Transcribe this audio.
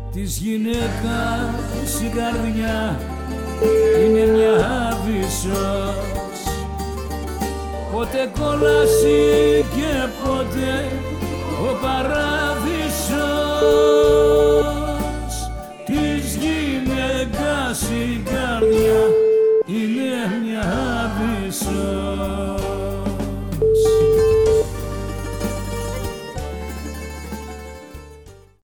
της γυναίκας η καρδιά είναι μια άβυσσος, πότε κόλαση και πότε ο παράδεισος. Της γυναίκας η καρδιά είναι μια άβυσσος.